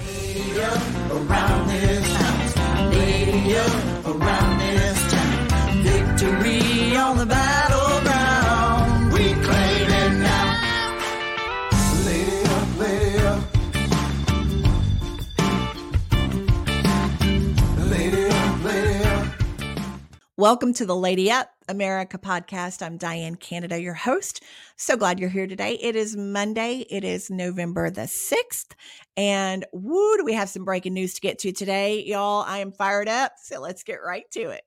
Around this town, lady up around this town, victory on the battleground, we claim it now. Lady up, lady up, lady up, lady up. Welcome to the Lady Up America podcast. I'm Diane Canada, your host. So glad you're here today. It is Monday. It is November the 6th. And woo, do we have some breaking news to get to today, y'all. I am fired up. So let's get right to it.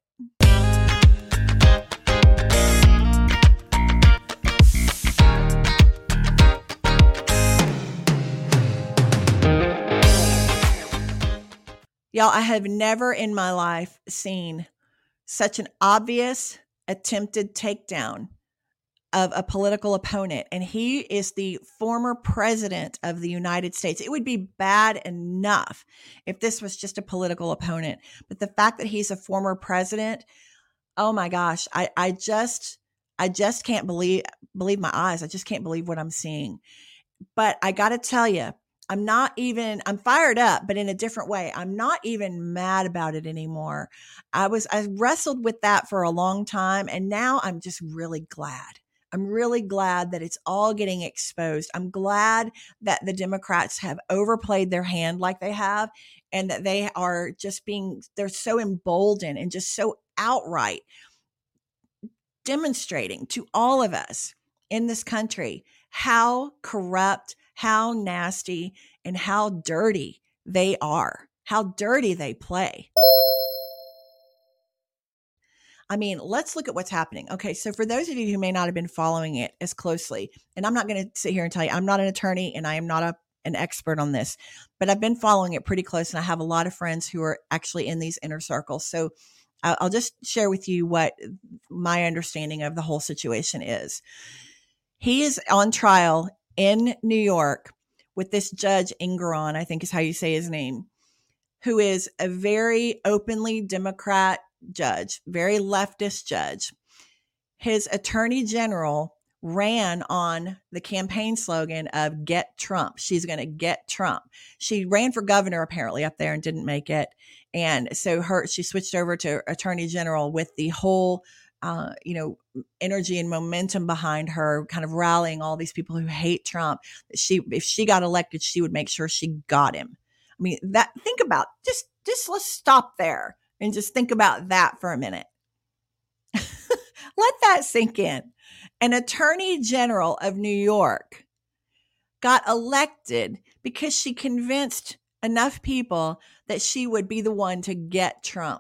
Y'all, I have never in my life seen such an obvious attempted takedown of a political opponent. And he is the former president of the United States. It would be bad enough if this was just a political opponent. But the fact that he's a former president, oh my gosh, I just can't believe my eyes. I just can't believe what I'm seeing. But I got to tell you, I'm fired up, but in a different way. I'm not even mad about it anymore. I wrestled with that for a long time, and now I'm just really glad. I'm really glad that it's all getting exposed. I'm glad that the Democrats have overplayed their hand like they have, and that they are they're so emboldened and just so outright demonstrating to all of us in this country how corrupt, how nasty, and how dirty they are, how dirty they play. I mean, let's look at what's happening. Okay, so for those of you who may not have been following it as closely, and I'm not going to sit here and tell you, I'm not an attorney and I am not an expert on this, but I've been following it pretty close, and I have a lot of friends who are actually in these inner circles. So I'll just share with you what my understanding of the whole situation is. He is on trial in New York with this Judge Engoron, I think is how you say his name, who is a very openly Democrat judge, very leftist judge. His attorney general ran on the campaign slogan of "Get Trump." She's going to get Trump. She ran for governor apparently up there and didn't make it. And so she switched over to attorney general with the whole energy and momentum behind her, kind of rallying all these people who hate Trump. If she got elected, she would make sure she got him. I mean, think about just let's stop there and just think about that for a minute. Let that sink in. An attorney general of New York got elected because she convinced enough people that she would be the one to get Trump.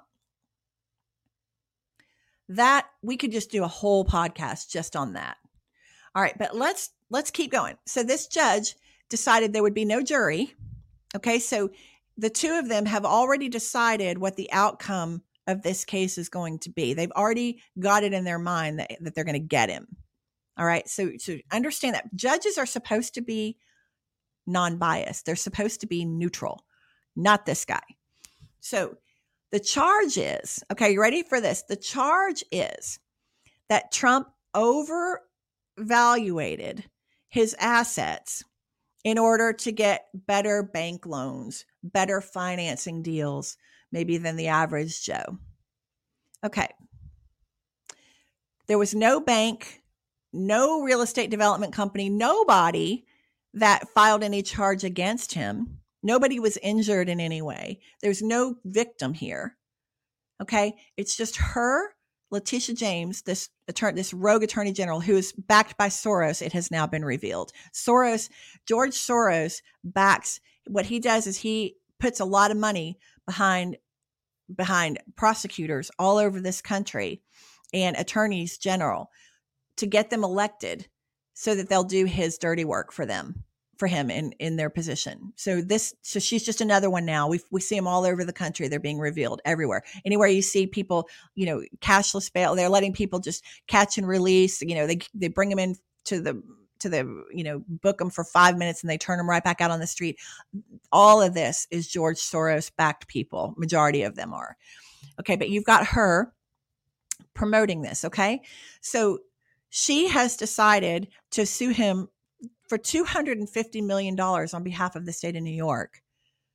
That we could just do a whole podcast just on that. All right, but let's keep going. So this judge decided there would be no jury. Okay, so the two of them have already decided what the outcome of this case is going to be. They've already got it in their mind that they're going to get him. All right, so understand that judges are supposed to be non-biased. They're supposed to be neutral, not this guy. So the charge is, okay, you ready for this? The charge is that Trump overvaluated his assets in order to get better bank loans, better financing deals, maybe than the average Joe. Okay. There was no bank, no real estate development company, nobody that filed any charge against him. Nobody was injured in any way. There's no victim here. Okay. It's just her, Letitia James, this rogue attorney general who is backed by Soros. It has now been revealed. George Soros backs, what he does is he puts a lot of money behind prosecutors all over this country and attorneys general to get them elected so that they'll do his dirty work for him in their position. So she's just another one now. We see them all over the country. They're being revealed everywhere. Anywhere you see people, cashless bail, they're letting people just catch and release. They bring them in to the book them for 5 minutes and they turn them right back out on the street. All of this is George Soros backed people. Majority of them are. Okay. But you've got her promoting this. Okay. So she has decided to sue him for $250 million on behalf of the state of New York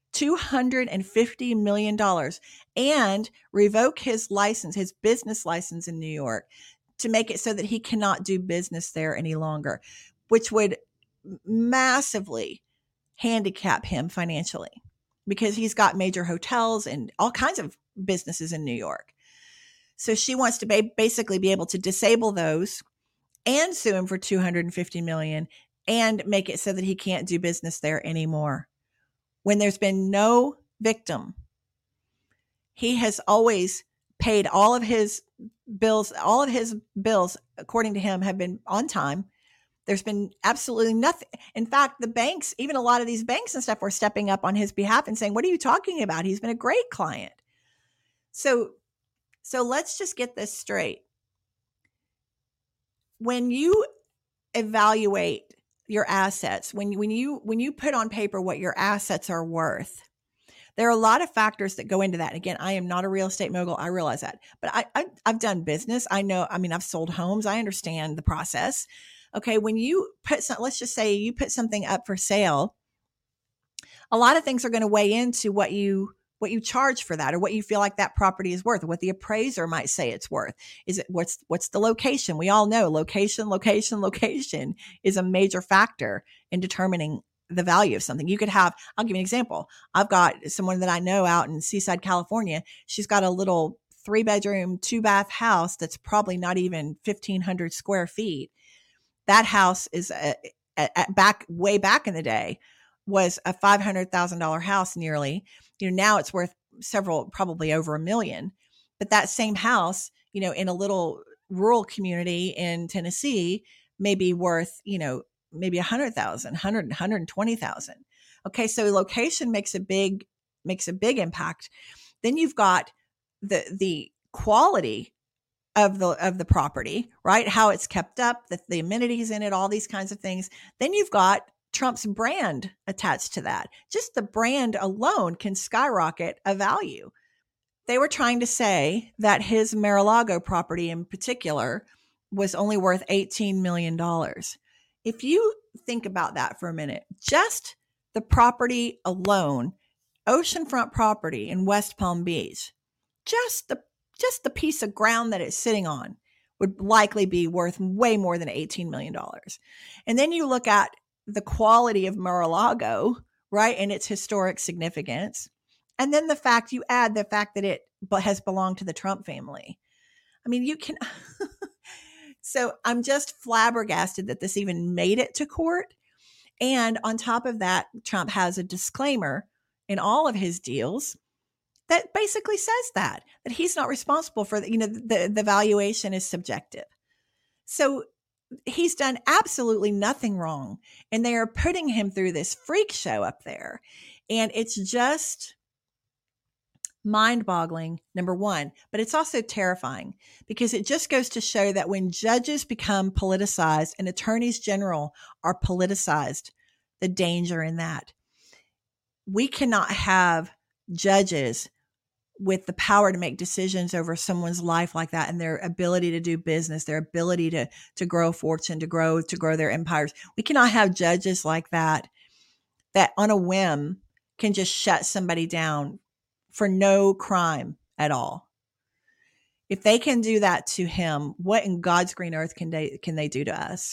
$250 million, and revoke his license, his business license in New York, to make it so that he cannot do business there any longer, which would massively handicap him financially because he's got major hotels and all kinds of businesses in New York. So she wants to basically be able to disable those and sue him for $250 million and make it so that he can't do business there anymore. When there's been no victim, he has always paid all of his bills. All of his bills, according to him, have been on time. There's been absolutely nothing. In fact, the banks, even a lot of these banks and stuff, were stepping up on his behalf and saying, what are you talking about? He's been a great client. So let's just get this straight. When you evaluate your assets, when you put on paper what your assets are worth, there are a lot of factors that go into that. And again, I am not a real estate mogul. I realize that, but I've done business. I know, I've sold homes. I understand the process. Okay. When you let's just say you put something up for sale, a lot of things are going to weigh into what you charge for that, or what you feel like that property is worth, or what the appraiser might say it's worth. Is it what's the location? We all know location is a major factor in determining the value of something. You could have, I'll give you an example. I've got someone that I know out in Seaside, California. She's got a little 3-bedroom, 2-bath house that's probably not even 1,500 square feet. That house is way back in the day was a $500,000 house nearly. Now it's worth probably over $1 million. But that same house, in a little rural community in Tennessee may be worth, maybe 100,000, 120,000. Okay. So location makes a big impact. Then you've got the quality of the property, right? How it's kept up, the amenities in it, all these kinds of things. Then you've got Trump's brand attached to that. Just the brand alone can skyrocket a value. They were trying to say that his Mar-a-Lago property in particular was only worth $18 million. If you think about that for a minute, just the property alone, oceanfront property in West Palm Beach, just the piece of ground that it's sitting on would likely be worth way more than $18 million. And then you look at the quality of Mar-a-Lago, right? And its historic significance. And then you add the fact that it has belonged to the Trump family. You can, so I'm just flabbergasted that this even made it to court. And on top of that, Trump has a disclaimer in all of his deals that basically says that he's not responsible for the valuation is subjective. So he's done absolutely nothing wrong. And they are putting him through this freak show up there. And it's just mind-boggling, number one, but it's also terrifying because it just goes to show that when judges become politicized and attorneys general are politicized, the danger in that. We cannot have judges with the power to make decisions over someone's life like that and their ability to do business, their ability to grow fortune, to grow their empires. We cannot have judges like that on a whim can just shut somebody down for no crime at all. If they can do that to him, what in God's green earth can they do to us?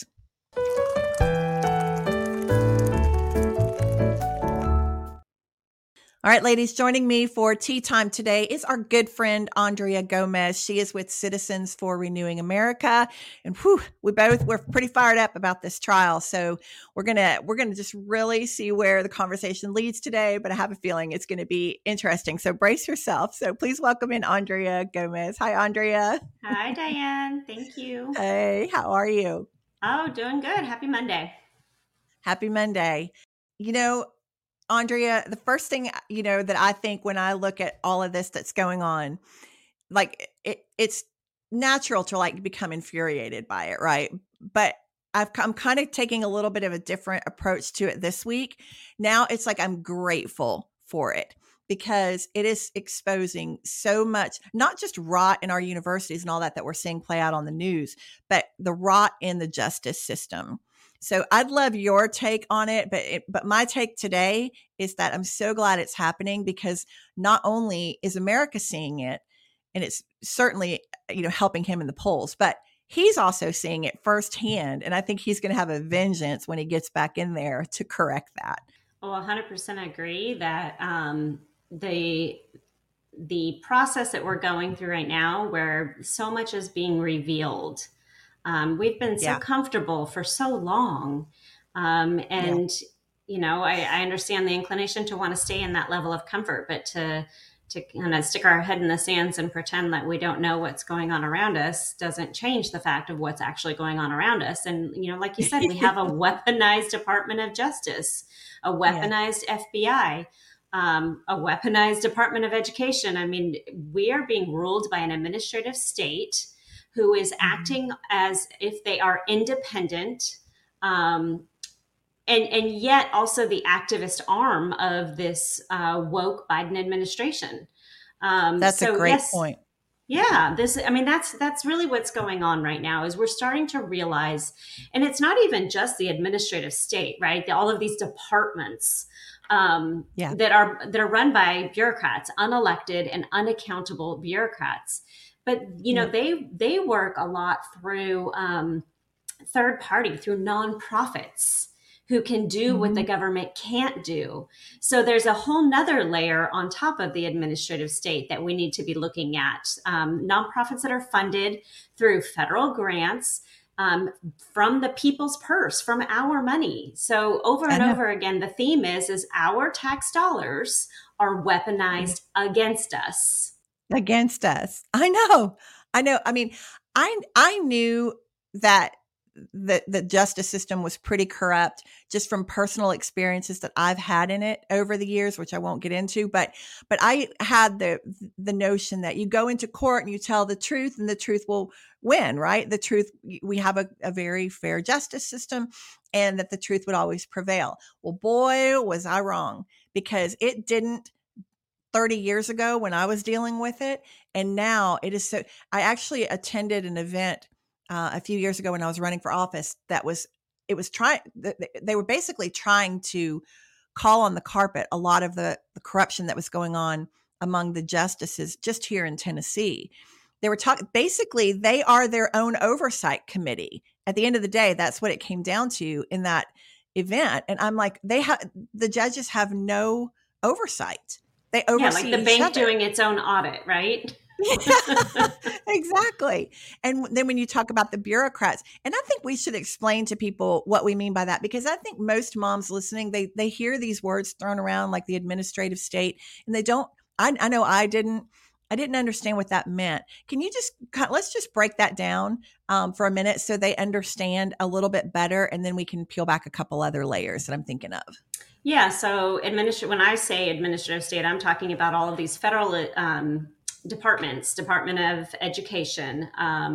All right, ladies, joining me for tea time today is our good friend, Andrea Gomez. She is with Citizens for Renewing America. And we're pretty fired up about this trial. So we're going to just really see where the conversation leads today, but I have a feeling it's going to be interesting. So brace yourself. So please welcome in Andrea Gomez. Hi, Andrea. Hi, Diane. Thank you. Hey, how are you? Oh, doing good. Happy Monday. Happy Monday. Andrea, the first thing, that I think when I look at all of this that's going on, it's natural to become infuriated by it. Right. But I'm kind of taking a little bit of a different approach to it this week. Now it's I'm grateful for it because it is exposing so much, not just rot in our universities and all that we're seeing play out on the news, but the rot in the justice system. So I'd love your take on it, but my take today is that I'm so glad it's happening, because not only is America seeing it, and it's certainly, helping him in the polls, but he's also seeing it firsthand. And I think he's going to have a vengeance when he gets back in there to correct that. Well, 100% agree that the process that we're going through right now, where so much is being revealed, we've been so comfortable for so long. I understand the inclination to want to stay in that level of comfort, but to kind of stick our head in the sands and pretend that we don't know what's going on around us doesn't change the fact of what's actually going on around us. And, like you said, we have a weaponized Department of Justice, a weaponized FBI, a weaponized Department of Education. I mean, we are being ruled by an administrative state who is acting as if they are independent, and yet also the activist arm of this woke Biden administration. That's a great point. Yeah, that's really what's going on right now, is we're starting to realize, and it's not even just the administrative state, right? All of these departments that are run by bureaucrats, unelected and unaccountable bureaucrats. But they work a lot through third party, through nonprofits who can do what the government can't do. So there's a whole nother layer on top of the administrative state that we need to be looking at. Nonprofits that are funded through federal grants, from the people's purse, from our money. So over and over again, the theme is our tax dollars are weaponized against us. Against us. I know. I mean, I knew that the justice system was pretty corrupt, just from personal experiences that I've had in it over the years, which I won't get into. But I had the notion that you go into court and you tell the truth, and the truth will win, right? The truth, we have a very fair justice system, and that the truth would always prevail. Well, boy, was I wrong, because it didn't 30 years ago when I was dealing with it. And now it is so. I actually attended an event a few years ago when I was running for office. They were basically trying to call on the carpet a lot of the corruption that was going on among the justices just here in Tennessee. They were talking, basically they are their own oversight committee. At the end of the day, that's what it came down to in that event. And I'm like, the judges have no oversight. They oversee like the bank doing its own audit, right? Yeah, exactly. And then when you talk about the bureaucrats, and I think we should explain to people what we mean by that, because I think most moms listening, they hear these words thrown around like the administrative state, and they don't, I know I didn't understand what that meant. Can you let's just break that down for a minute so they understand a little bit better, and then we can peel back a couple other layers that I'm thinking of. Yeah. So when I say administrative state, I'm talking about all of these federal departments: Department of Education,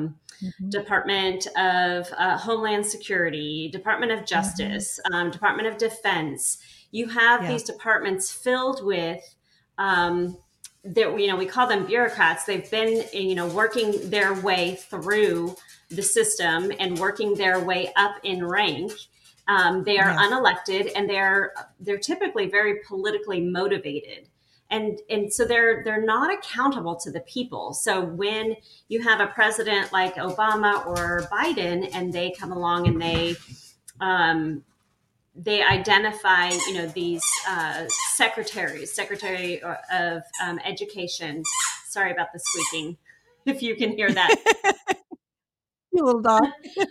Department of Homeland Security, Department of Justice, Department of Defense. You have these departments filled with, we call them bureaucrats. They've been, working their way through the system and working their way up in rank. They are unelected, and they're typically very politically motivated. And so they're not accountable to the people. So when you have a president like Obama or Biden, and they come along and they identify, these Secretary of Education. Sorry about the squeaking, if you can hear that. You little dog.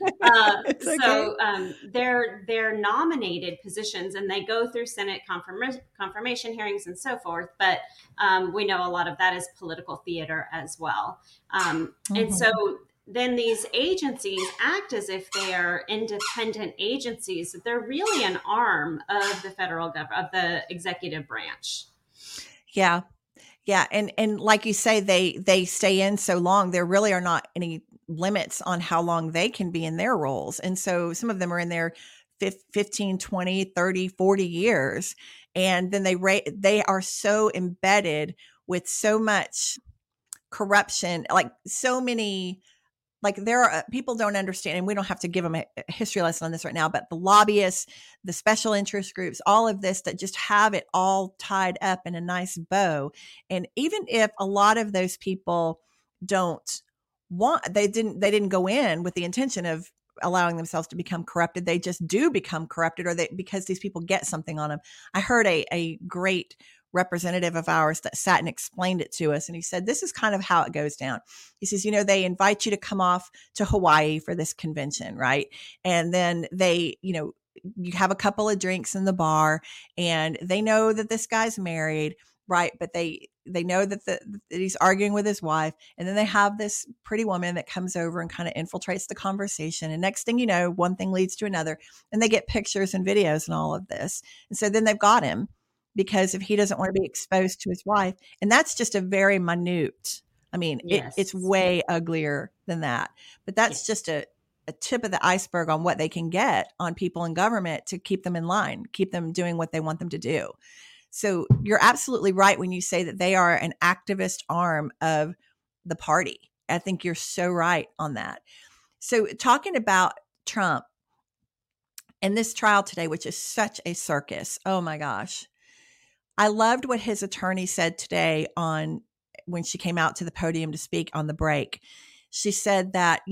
They're nominated positions, and they go through Senate confirmation hearings and so forth. But we know a lot of that is political theater as well. And so then these agencies act as if they are independent agencies, that they're really an arm of the federal government, of the executive branch. Yeah. Yeah. And like you say, they stay in so long, there really are not any limits on how long they can be in their roles. And so some of them are in there 15, 20, 30, 40 years. And then they are so embedded with so much corruption, like so many like there are people don't understand, and we don't have to give them a history lesson on this right now, but the lobbyists, the special interest groups, all of this that just have it all tied up in a nice bow. And even if a lot of those people they didn't go in with the intention of allowing themselves to become corrupted. They just do become corrupted, or because these people get something on them. I heard a great representative of ours that sat and explained it to us. And he said, this is kind of how it goes down. He says, they invite you to come off to Hawaii for this convention, right? And then they, you have a couple of drinks in the bar, and they know that this guy's married, right? But they know that he's arguing with his wife. And then they have this pretty woman that comes over and kind of infiltrates the conversation. And next thing you know, one thing leads to another, and they get pictures and videos and all of this. And so then they've got him, because if he doesn't want to be exposed to his wife, and that's just a very minute, I mean, yes. It's way uglier than that, but that's just a tip of the iceberg on what they can get on people in government to keep them in line, keep them doing what they want them to do. So you're absolutely right when you say that they are an activist arm of the party. I think you're so right on that. So talking about Trump and this trial today, which is such a circus. Oh my gosh. I loved what his attorney said today when she came out to the podium to speak on the break. She said that,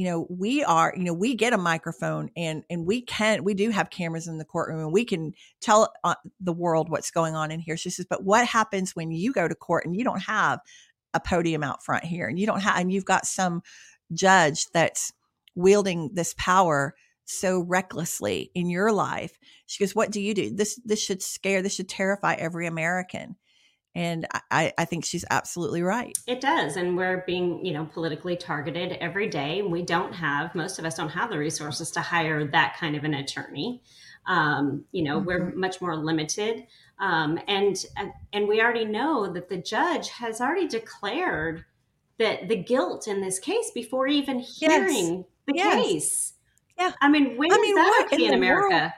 we get a microphone and we do have cameras in the courtroom, and we can tell the world what's going on in here. She says, but what happens when you go to court and you don't have a podium out front here, and you've got some judge that's wielding this power so recklessly in your life? She goes, what do you do? This should terrify every American. And I think she's absolutely right. It does. And we're being, politically targeted every day. Most of us don't have the resources to hire that kind of an attorney. Mm-hmm. We're much more limited. And we already know that the judge has already declared that the guilt in this case before even hearing the case. Yeah. I mean, when is that okay in America?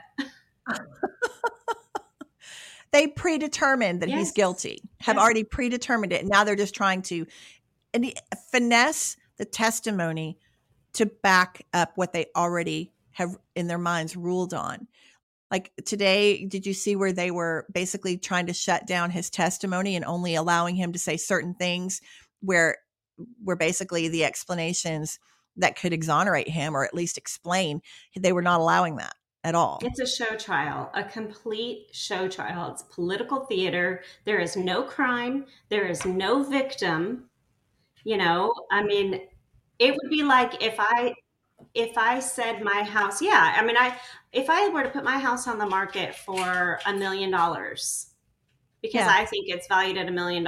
They predetermined that he's guilty, have already predetermined it. And now they're just trying to finesse the testimony to back up what they already have in their minds ruled on. Like today, did you see where they were basically trying to shut down his testimony and only allowing him to say certain things where basically the explanations that could exonerate him or at least explain, they were not allowing that at all. It's a show trial, a complete show trial. It's political theater. There is no crime. There is no victim. I mean, it would be like if I said my house, if I were to put my house on the market for $1 million because I think it's valued at $1 million,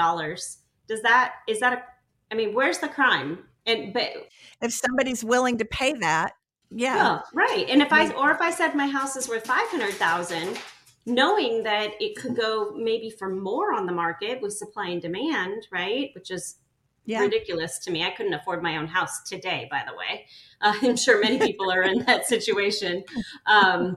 where's the crime? But if somebody's willing to pay that, right. And if I said my house is worth $500,000, knowing that it could go maybe for more on the market with supply and demand, right? Which is ridiculous to me. I couldn't afford my own house today, by the way. I'm sure many people are in that situation. But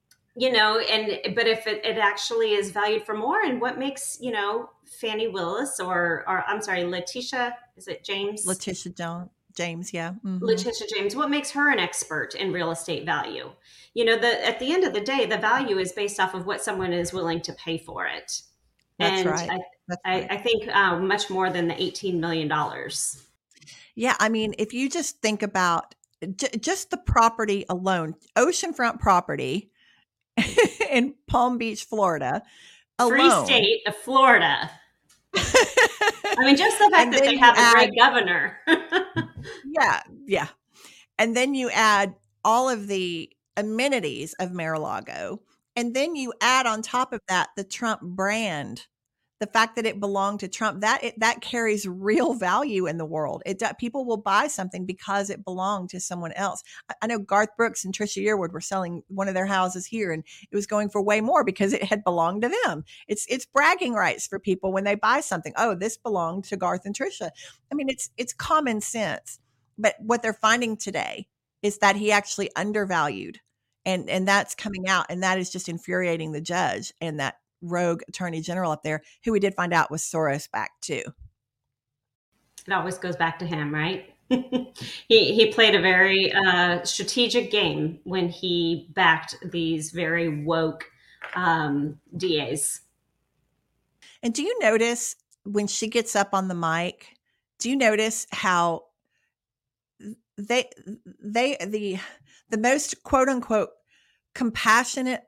if it actually is valued for more, and what makes, Fannie Willis or I'm sorry, Letitia, is it James? Letitia James, yeah. Mm-hmm. Letitia James, what makes her an expert in real estate value? At the end of the day, the value is based off of what someone is willing to pay for it. That's right. I think much more than the $18 million. Yeah. I mean, if you just think about just the property alone, oceanfront property in Palm Beach, Florida. Free state of Florida. Just the fact that they have a great governor. Yeah. And then you add all of the amenities of Mar-a-Lago. And then you add on top of that the Trump brand, the fact that it belonged to Trump, that carries real value in the world. People will buy something because it belonged to someone else. I know Garth Brooks and Trisha Yearwood were selling one of their houses here, and it was going for way more because it had belonged to them. It's bragging rights for people when they buy something. Oh, this belonged to Garth and Trisha. I mean, it's common sense. But what they're finding today is that he actually undervalued, and that's coming out, and that is just infuriating the judge and that rogue attorney general up there, who we did find out was Soros backed too. It always goes back to him, right? He played a very strategic game when he backed these very woke DAs. And do you notice when she gets up on the mic, do you notice how they the most quote unquote compassionate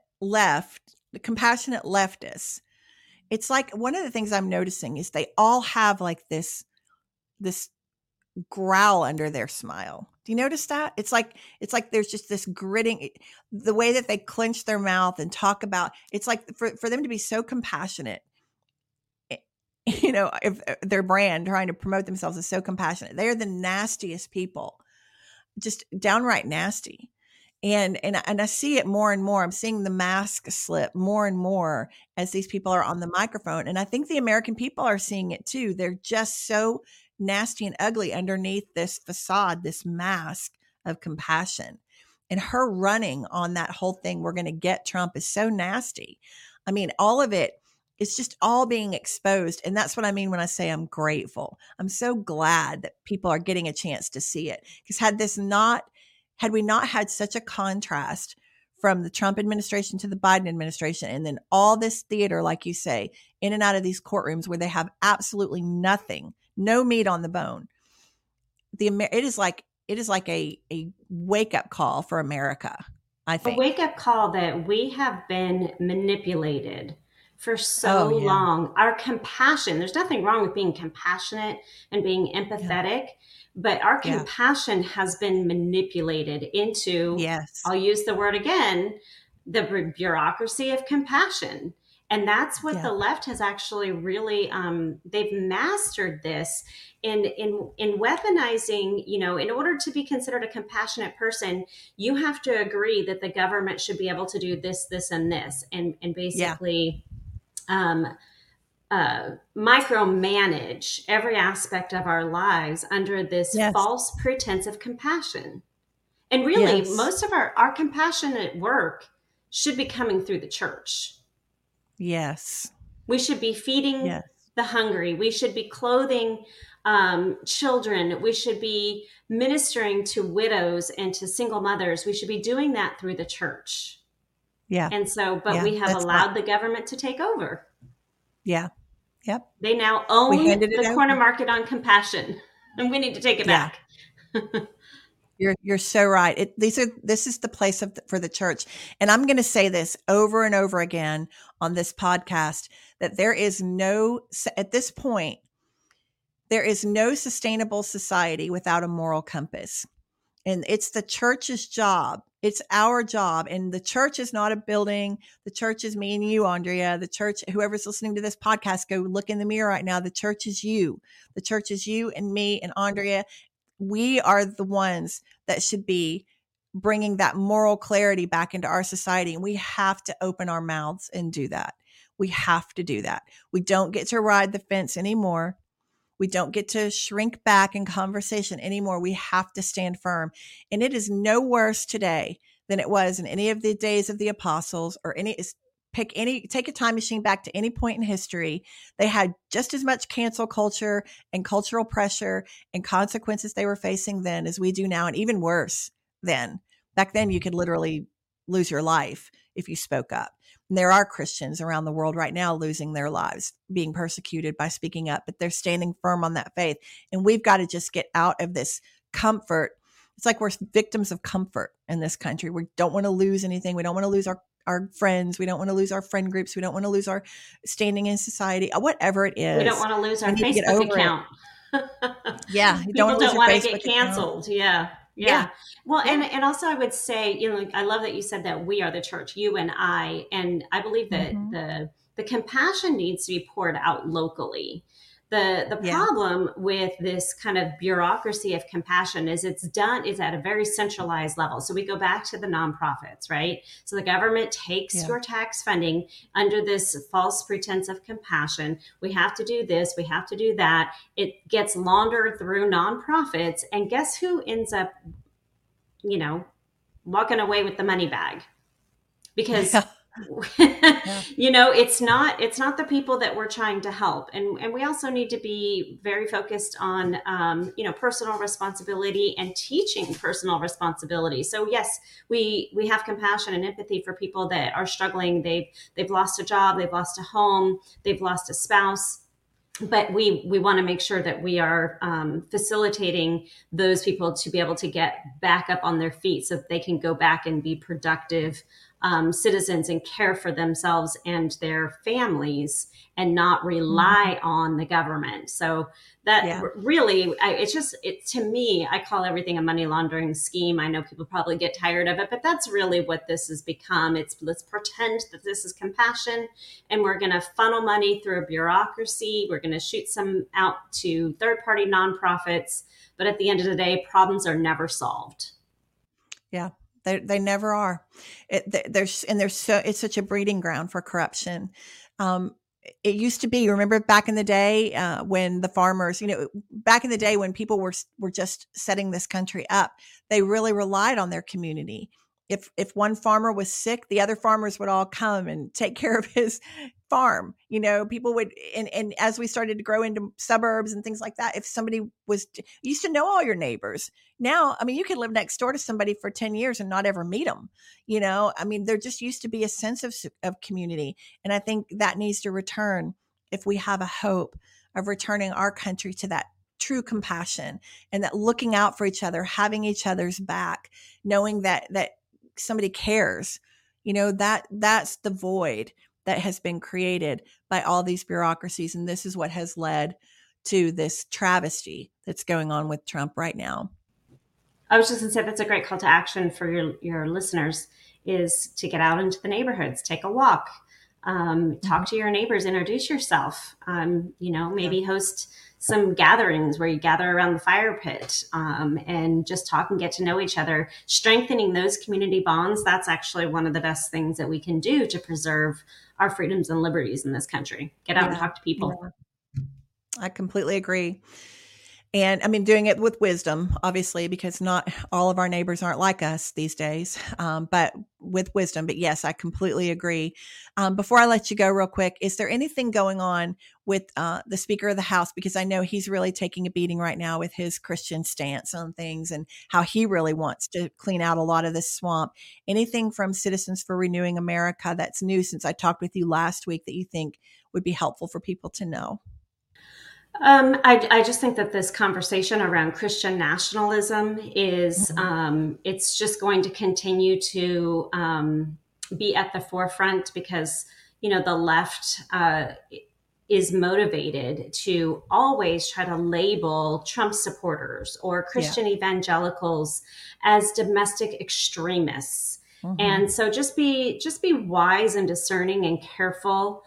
leftists, it's like one of the things I'm noticing is they all have like this growl under their smile. Do you notice that? It's like there's just this gritting, the way that they clench their mouth and talk about, it's like for them to be so compassionate, if their brand trying to promote themselves is so compassionate, they're the nastiest people, just downright nasty. And I see it more and more. I'm seeing the mask slip more and more as these people are on the microphone. And I think the American people are seeing it too. They're just so nasty and ugly underneath this facade, this mask of compassion. And her running on that whole thing, we're going to get Trump, is so nasty. I mean, all of it, it's just all being exposed. And that's what I mean when I say I'm grateful. I'm so glad that people are getting a chance to see it. Because had we not had such a contrast from the Trump administration to the Biden administration, and then all this theater, like you say, in and out of these courtrooms where they have absolutely nothing, no meat on the bone, it is like a wake up call for America, I think. A wake up call that we have been manipulated for so long. Our compassion, there's nothing wrong with being compassionate and being empathetic. Yeah. But our compassion has been manipulated into, I'll use the word again, the bureaucracy of compassion. And that's what the left has actually really, they've mastered this in weaponizing, in order to be considered a compassionate person, you have to agree that the government should be able to do this, this, and this. And basically, micromanage every aspect of our lives under this false pretense of compassion. And really, most of our compassionate work should be coming through the church. Yes. We should be feeding the hungry. We should be clothing children. We should be ministering to widows and to single mothers. We should be doing that through the church. Yeah. And so, but we have allowed the government to take over. Yeah. Yep. They now own the corner market on compassion, and we need to take it back. You're so right. This is the place for the church. And I'm going to say this over and over again on this podcast, that at this point, there is no sustainable society without a moral compass. And it's the church's job. It's our job. And the church is not a building. The church is me and you, Andrea. The church, whoever's listening to this podcast, go look in the mirror right now. The church is you. The church is you and me and Andrea. We are the ones that should be bringing that moral clarity back into our society. And we have to open our mouths and do that. We have to do that. We don't get to ride the fence anymore. We don't get to shrink back in conversation anymore. We have to stand firm. And it is no worse today than it was in any of the days of the apostles, or take a time machine back to any point in history. They had just as much cancel culture and cultural pressure and consequences they were facing then as we do now, and even worse then. Back then, you could literally lose your life if you spoke up. And there are Christians around the world right now losing their lives, being persecuted by speaking up, but they're standing firm on that faith. And we've got to just get out of this comfort. It's like we're victims of comfort in this country. We don't want to lose anything. We don't want to lose our friends. We don't want to lose our friend groups. We don't want to lose our standing in society, whatever it is. We don't want to lose our Facebook account. You don't want to get canceled. Yeah. Well, and also I would say, I love that you said that we are the church, you and I believe that the compassion needs to be poured out locally. The problem with this kind of bureaucracy of compassion is it's at a very centralized level. So we go back to the nonprofits, right? So the government takes your tax funding under this false pretense of compassion. We have to do this. We have to do that. It gets laundered through nonprofits. And guess who ends up, walking away with the money bag? Because Yeah. It's not the people that we're trying to help. And we also need to be very focused on, personal responsibility and teaching personal responsibility. So yes, we have compassion and empathy for people that are struggling. They've lost a job, they've lost a home, they've lost a spouse. But we want to make sure that we are facilitating those people to be able to get back up on their feet so that they can go back and be productive citizens and care for themselves and their families and not rely on the government. So that really, to me, I call everything a money laundering scheme. I know people probably get tired of it, but that's really what this has become. Let's pretend that this is compassion and we're going to funnel money through a bureaucracy. We're going to shoot some out to third-party nonprofits. But at the end of the day, problems are never solved. Yeah. They never are. It's such a breeding ground for corruption. It used to be, remember back in the day when the farmers, back in the day when people were just setting this country up, they really relied on their community. If one farmer was sick, the other farmers would all come and take care of his farm. People would, and as we started to grow into suburbs and things like that, if somebody you used to know all your neighbors. Now, you could live next door to somebody for 10 years and not ever meet them. There just used to be a sense of community. And I think that needs to return if we have a hope of returning our country to that true compassion and that looking out for each other, having each other's back, knowing that somebody cares. That's the void that has been created by all these bureaucracies. And this is what has led to this travesty that's going on with Trump right now. I was just going to say that's a great call to action for your listeners, is to get out into the neighborhoods, take a walk, talk to your neighbors, introduce yourself, maybe host some gatherings where you gather around the fire pit and just talk and get to know each other. Strengthening those community bonds, that's actually one of the best things that we can do to preserve our freedoms and liberties in this country. Get out and talk to people. Yeah. I completely agree. And doing it with wisdom, obviously, because not all of our neighbors aren't like us these days, but with wisdom. But yes, I completely agree. Before I let you go real quick, is there anything going on with the Speaker of the House? Because I know he's really taking a beating right now with his Christian stance on things and how he really wants to clean out a lot of this swamp. Anything from Citizens for Renewing America that's new since I talked with you last week that you think would be helpful for people to know? I just think that this conversation around Christian nationalism is, it's just going to continue to be at the forefront because, the left is motivated to always try to label Trump supporters or Christian evangelicals as domestic extremists. And so just be wise and discerning and careful.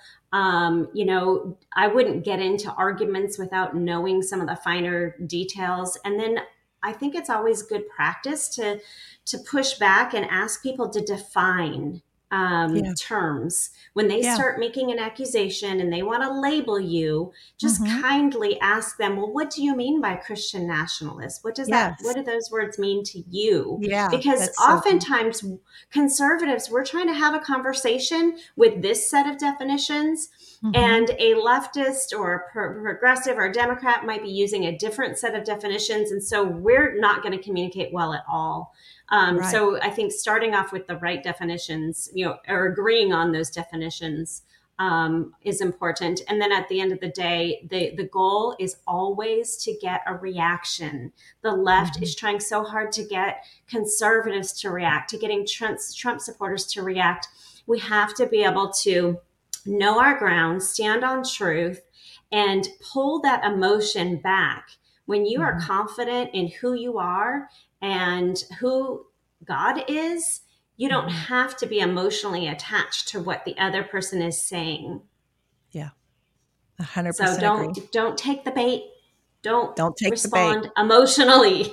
I wouldn't get into arguments without knowing some of the finer details. And then I think it's always good practice to push back and ask people to define terms. When they start making an accusation and they want to label you, just kindly ask them, well, what do you mean by Christian nationalist? What does what do those words mean to you? Yeah, because oftentimes conservatives, we're trying to have a conversation with this set of definitions and a leftist or a progressive or a Democrat might be using a different set of definitions. And so we're not going to communicate well at all. So I think starting off with the right definitions, or agreeing on those definitions is important. And then at the end of the day, the goal is always to get a reaction. The left is trying so hard to get conservatives to react, to getting Trump supporters to react. We have to be able to know our ground, stand on truth, and pull that emotion back. When you are confident in who you are and who God is, you don't have to be emotionally attached to what the other person is saying. Yeah. 100%. So don't take the bait. Don't take respond the bait emotionally.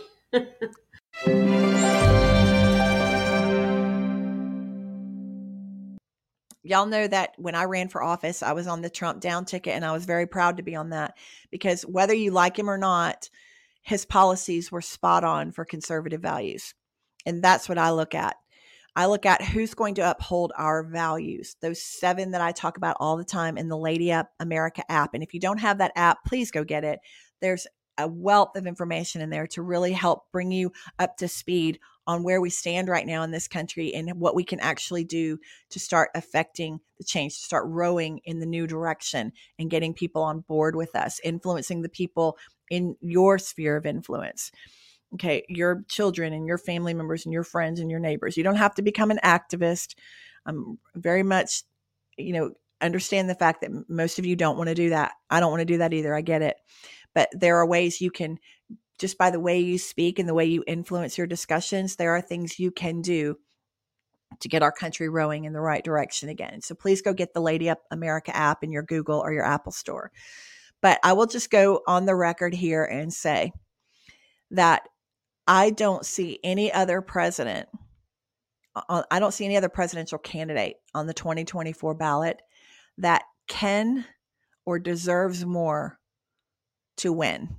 Y'all know that when I ran for office, I was on the Trump down ticket, and I was very proud to be on that because whether you like him or not, his policies were spot on for conservative values. And that's what I look at. I look at who's going to uphold our values, those 7 that I talk about all the time in the Lady Up America app. And if you don't have that app, please go get it. There's a wealth of information in there to really help bring you up to speed on where we stand right now in this country and what we can actually do to start affecting the change, to start rowing in the new direction and getting people on board with us, influencing the people in your sphere of influence. Okay, your children and your family members and your friends and your neighbors. You don't have to become an activist. Very much, understand the fact that most of you don't want to do that. I don't want to do that either. I get it. But there are ways you can, just by the way you speak and the way you influence your discussions, there are things you can do to get our country rowing in the right direction again. So please go get the Lady Up America app in your Google or your Apple store. But I will just go on the record here and say that I don't see any other president. I don't see any other presidential candidate on the 2024 ballot that can or deserves more to win.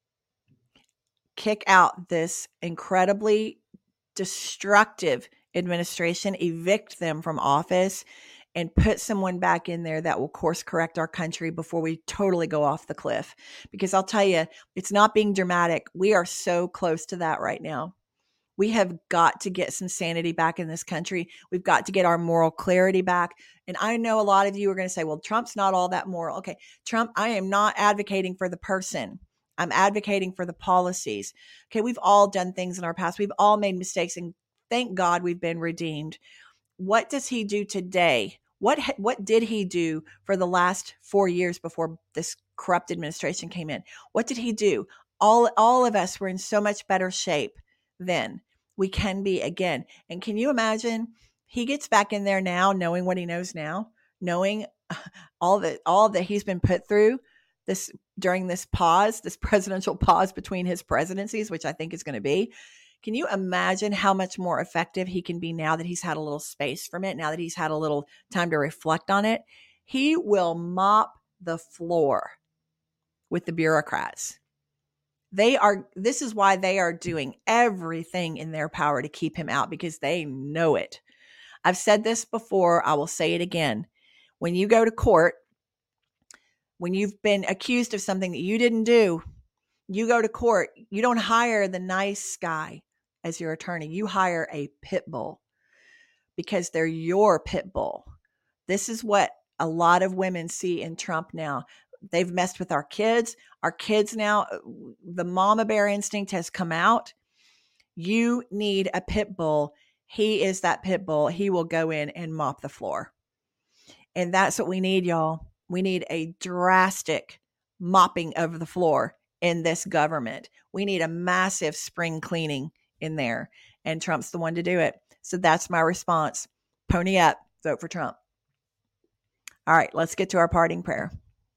Kick out this incredibly destructive administration, evict them from office, and put someone back in there that will course correct our country before we totally go off the cliff. Because I'll tell you, it's not being dramatic. We are so close to that right now. We have got to get some sanity back in this country. We've got to get our moral clarity back. And I know a lot of you are going to say, well, Trump's not all that moral. Okay, Trump, I am not advocating for the person. I'm advocating for the policies. Okay, we've all done things in our past. We've all made mistakes, and thank God we've been redeemed. What does he do today? What did he do for the last 4 years before this corrupt administration came in? What did he do? All of us were in so much better shape then. We can be again. And can you imagine he gets back in there now, knowing what he knows now, knowing all that he's been put through this during this presidential pause between his presidencies, which I think is going to be. Can you imagine how much more effective he can be now that he's had a little space from it, now that he's had a little time to reflect on it? He will mop the floor with the bureaucrats. This is why they are doing everything in their power to keep him out, because they know it. I've said this before. I will say it again. When you go to court, when you've been accused of something that you didn't do, you go to court, you don't hire the nice guy as your attorney. You hire a pit bull because they're your pit bull. This is what a lot of women see in Trump now. They've messed with our kids. Our kids now, the mama bear instinct has come out. You need a pit bull. He is that pit bull. He will go in and mop the floor. And that's what we need, y'all. We need a drastic mopping of the floor in this government. We need a massive spring cleaning in there. And Trump's the one to do it. So that's my response. Pony up. Vote for Trump. All right, let's get to our parting prayer.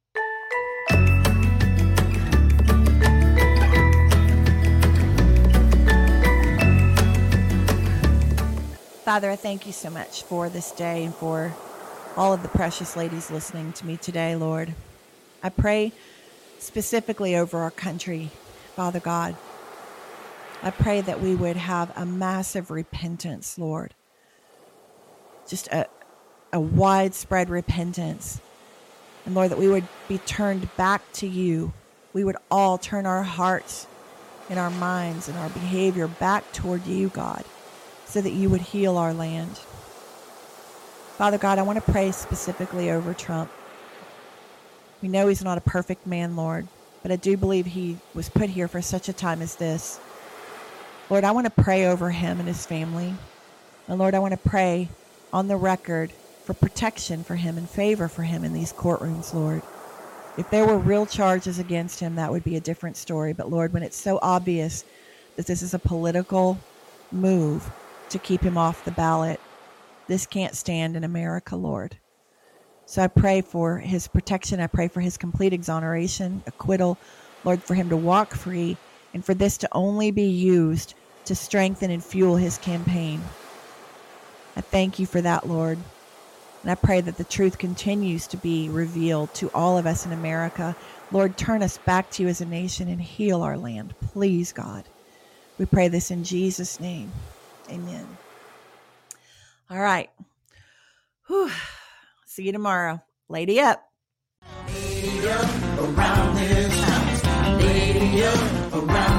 Father, I thank you so much for this day and for all of the precious ladies listening to me today, Lord. I pray specifically over our country, Father God. I pray that we would have a massive repentance, Lord. Just a widespread repentance. And Lord, that we would be turned back to you. We would all turn our hearts and our minds and our behavior back toward you, God, so that you would heal our land. Father God, I want to pray specifically over Trump. We know he's not a perfect man, Lord, but I do believe he was put here for such a time as this. Lord, I want to pray over him and his family. And Lord, I want to pray on the record for protection for him and favor for him in these courtrooms, Lord. If there were real charges against him, that would be a different story. But Lord, when it's so obvious that this is a political move to keep him off the ballot, this can't stand in America, Lord. So I pray for his protection. I pray for his complete exoneration, acquittal, Lord, for him to walk free and for this to only be used to strengthen and fuel his campaign. I thank you for that, Lord. And I pray that the truth continues to be revealed to all of us in America. Lord, turn us back to you as a nation and heal our land. Please, God. We pray this in Jesus' name. Amen. All right. Whew. See you tomorrow. Lady up. Lady up around this house. Lady up around